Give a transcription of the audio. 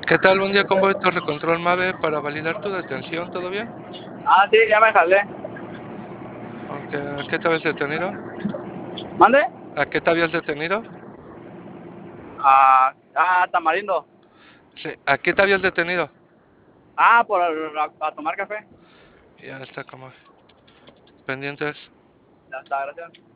¿Qué tal? Buen día, ¿cómo va tu recontrol MAVE para validar tu detención? ¿Todo bien? Ah, sí, ya me jalé. Aunque, ¿a qué te habías detenido? ¿Mande? ¿A qué te habías detenido? Tamarindo. Sí, ¿a qué te habías detenido? Por a tomar café. Ya está como pendientes. Ya está, gracias.